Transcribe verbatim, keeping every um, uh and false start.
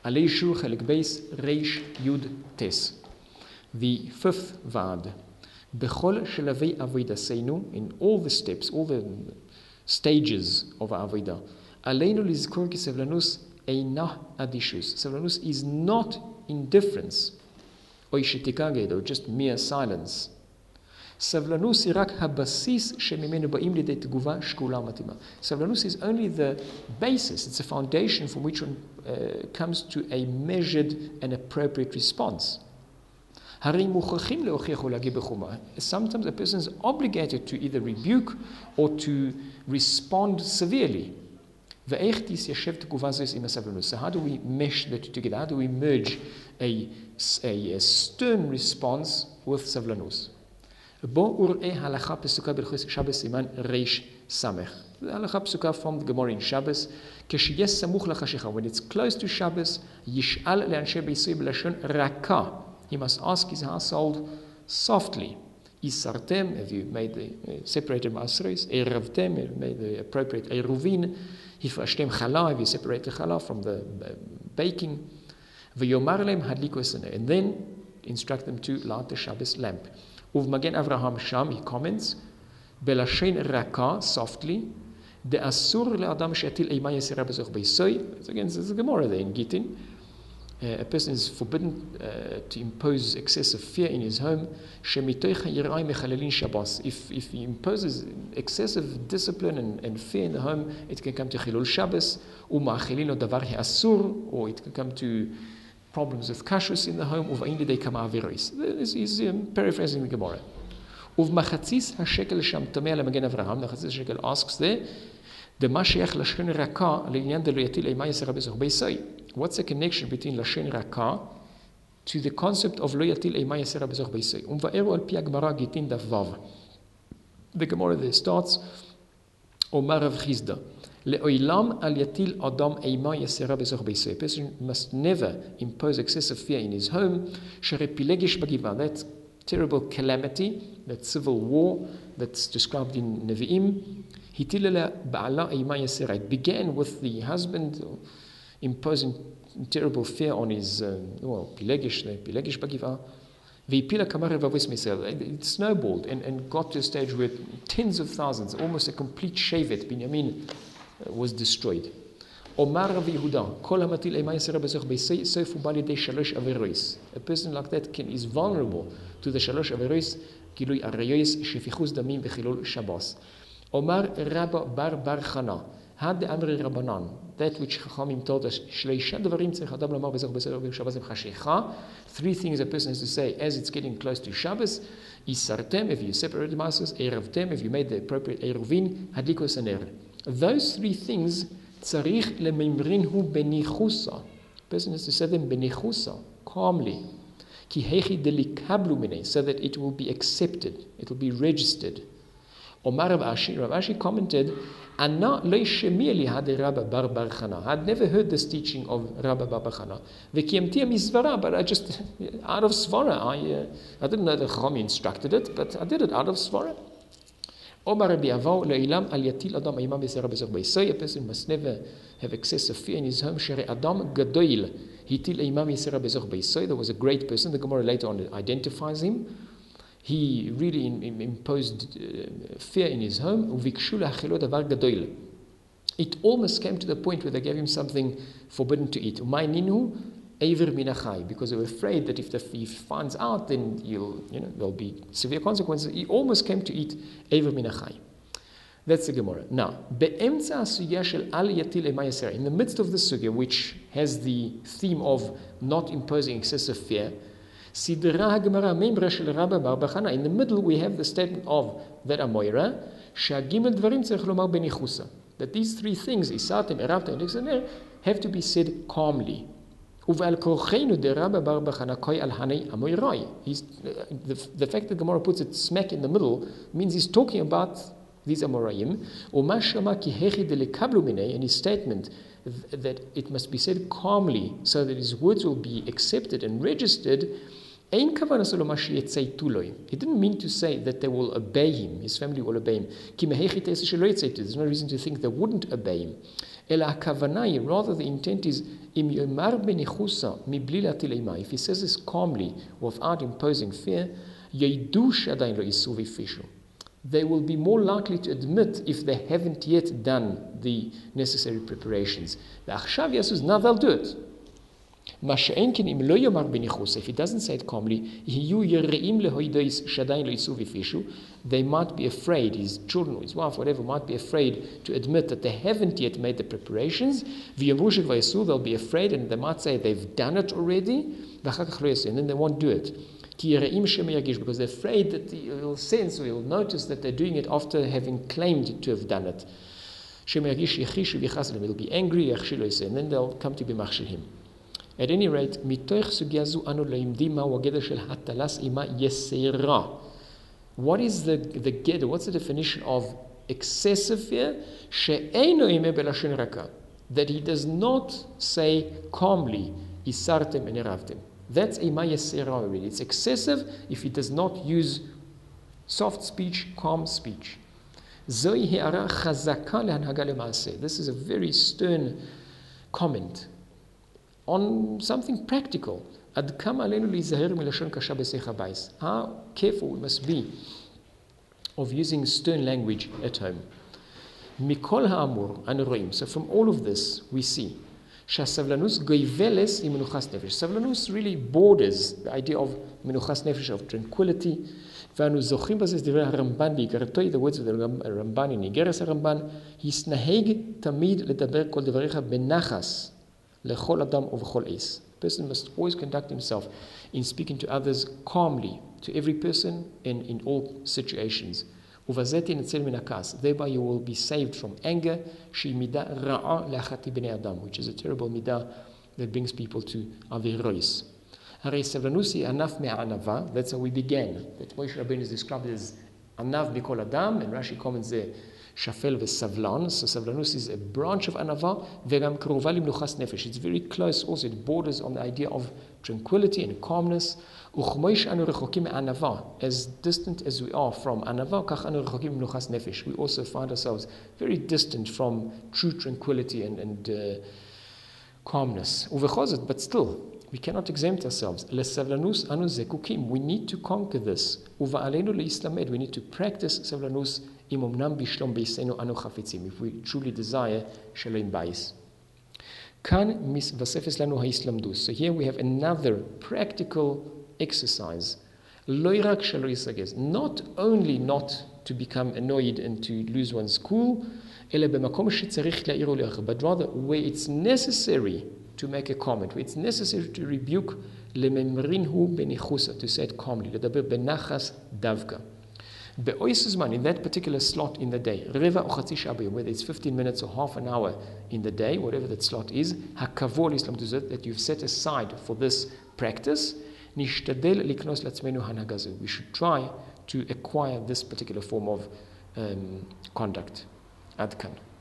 Alei Shur Chelik Beis Reish Yud Tes. The fifth Vad. Bechol Shelavei Avodaseinu, in all the steps, all the stages of Avodah. Aleinu Lizkor Ki Sevlanus Einah Adishus. Sevlanus is not indifference, or just mere silence. Sevlanus is only the basis, it's a foundation from which one uh, comes to a measured and appropriate response. Sometimes a person is obligated to either rebuke or to respond severely. So how do we mesh the two together? How do we merge a, a, a stern response with savlanus? Bo ur'e halacha pesuka b'chus Shabbos siman reish samech. The halacha pesuka from the Gemara in Shabbos. Keshiyes samuch lachashicha. When it's close to Shabbos, yish'al le'anshe b'yisui b'lashon raka. He must ask his household softly. Isartem, have you made the uh, separated ma'asros? Eravtem, have you made the appropriate eruvin? Hifrashtem chala, have you separated chala from the uh, baking? V'yomar lehem hadliku esene. And then instruct them to light the Shabbos lamp. Uv Magen Avraham Sham, he comments, Belashen Raka, softly, De Asur le'adam she'atil eima yesira b'zoch b'yisoy. Again, this is a Gemara there in Gittin. Uh, a person is forbidden uh, to impose excessive fear in his home. Shemitoicha yirai mechalelin Shabbos. If if he imposes excessive discipline and, and fear in the home, it can come to chilul Shabbos. Uma'achelin o davar asur, or it can come to problems with kashrus in the home. Uvain lidei kama aviros. This is um, paraphrasing the Gemara. Uv machatzis hashekel sham tamei lemagen Avraham. The chatzis shekel asks there, the mashiach lashon raka le'inyan de lo yatil eima yisera b'zoch b'yisai. What's the connection between lashon raka to the concept of lo yatil eima yisera b'zoch b'yisai? Um va'eru al pi Gemara Gittin daf vav. The Gemara there starts, Omar Rav Chizda, le'oilam al yatil adam eima yisera b'zoch b'yisai. A person must never impose excessive fear in his home. Shere pilegish b'giva, that terrible calamity, that civil war that's described in Nevi'im. It began with the husband imposing terrible fear on his, uh, well, Pilegish, Pilegish Bagiva. It snowballed and, and got to a stage where tens of thousands, almost a complete Shevet, Binyamin, uh, was destroyed. Omar Rav Yehuda, Kol hamatil eima yisera b'zoch b'yisai, sofu bali de shalosh averos. A person like that can, is vulnerable to the shalosh averos, gilui arayos, shefichus damim v'chilul Shabbos. Omar Rabba Bar Bar Chana, had the Amri Rabbanan, that which Chachamim told us, Shleisha Devarim tzarich adam lamar b'zoch b'yisai Shabbos v'chashecha. Three things a person has to say as it's getting close to Shabbos. Isartem, if you separate the masses. Eravtem, if you made the appropriate eruvin. Hadlikos aner. Those three things, tzarich lemimrinhu benichusa. Person has to say them benichusa, calmly. Ki hechi delikablu minei, so that it will be accepted, it will be registered. Omar Rav Ashi, Rav Ashi commented, Anna lo shemieli had Rabba Bar Bar Chana. I'd never heard this teaching of Rabba Bar Bar Chana. V'kiyamtia misvara, but I just, out of svara, I uh, I didn't know that Chacham instructed it, but I did it out of svara. Omar Rabbi Avau le'ilam al yatil adam imam b'sera b'zoch b'yisai. A person must never have excessive fear in his home. Shere adam gadoil hitil imam b'sera b'zoch b'yisai. There was a great person. The Gemara later on identifies him. He really in, in, imposed uh, fear in his home. It almost came to the point where they gave him something forbidden to eat. Because they were afraid that if the thief finds out, then you'll, you know, there'll be severe consequences. He almost came to eat Eiver Minachai. That's the Gemara. Now, in the midst of the sugya, which has the theme of not imposing excessive fear, in the middle we have the statement of that Amoira, that these three things, Isatim, Erabta, and Exaner, have to be said calmly. He's, the, the fact that Gemara puts it smack in the middle means he's talking about these Amoraim. And his statement that it must be said calmly so that his words will be accepted and registered. He didn't mean to say that they will obey him, his family will obey him. There's no reason to think they wouldn't obey him. Rather, the intent is Im yomar benichusa mibli latil eima, if he says this calmly without imposing fear, yeidu shadain lo isu v'fishu. They will be more likely to admit if they haven't yet done the necessary preparations. V'achshav yasuz, now they'll do it. If he doesn't say it calmly, they might be afraid, his children or his wife, whatever, might be afraid to admit that they haven't yet made the preparations. They'll be afraid and they might say they've done it already, and then they won't do it. Because they're afraid that he'll sense or he'll notice that they're doing it after having claimed to have done it. They'll be angry, and then they'll come to be machshir him. At any rate, what is the the geder? What's the definition of excessive fear? That he does not say calmly, isartem and eravtem. That's ima yesera already. It's excessive if he does not use soft speech, calm speech. This is a very stern comment on something practical. How careful we must be of using stern language at home. So from all of this, we see Savlanus really borders the idea of menuchas nefesh, of tranquility. The words of the Ramban in Igeres HaRamban, Hisnaheg tamid ledaber kol devarecha benachas lechol adam uvechol eis. A person must always conduct himself in speaking to others calmly, to every person and in all situations. Thereby you will be saved from anger, which is a terrible midah that brings people to avirois. That's how we began. That Moshe Rabbeinu is described as anav mikol adam, and Rashi comments there, shafel v'savlan. So savlanus is a branch of anava, v'gam krova limnuchas nefesh. It's very close also, it borders on the idea of tranquility and calmness. As distant as we are from anava, we also find ourselves very distant from true tranquility and, and uh, calmness. But still, we cannot exempt ourselves. We need to conquer this. We need to practice savlanus if we truly desire shalom bayis. So here we have another practical exercise. Not only not to become annoyed and to lose one's cool, but rather where it's necessary to make a comment, where it's necessary to rebuke, to say it calmly, in that particular slot in the day, whether it's fifteen minutes or half an hour in the day, whatever that slot is, that you've set aside for this practice, we should try to acquire this particular form of um, conduct. Adkan.